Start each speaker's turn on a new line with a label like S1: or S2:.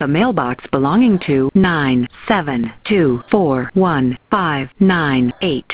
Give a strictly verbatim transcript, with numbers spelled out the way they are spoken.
S1: a mailbox belonging to nine seven two four one five nine eight.